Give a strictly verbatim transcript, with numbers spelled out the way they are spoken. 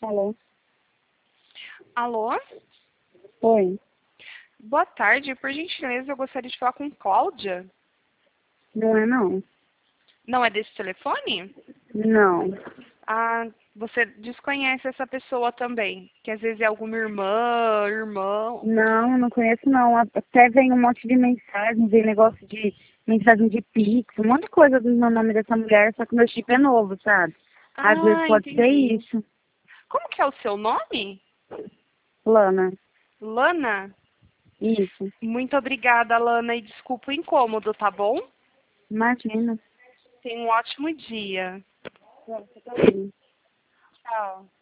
Alô? Alô? Oi. Boa tarde. Por gentileza, eu gostaria de falar com Cláudia. Não é não? Não é desse telefone? Não. Ah, você desconhece essa pessoa também? Que às vezes é alguma irmã, irmão. Não, não conheço não. Até vem um monte de mensagem, vem negócio de mensagem de Pix, um monte de coisa do meu nome dessa mulher, só que meu chip é novo, sabe? Às vezes Ah, pode ser entendi. isso. Como que é o seu nome? Lana. Lana? Isso. Muito obrigada, Lana, e desculpa o incômodo, tá bom? Imagina. Tenha um ótimo dia. Pronto, tá bem. Tchau.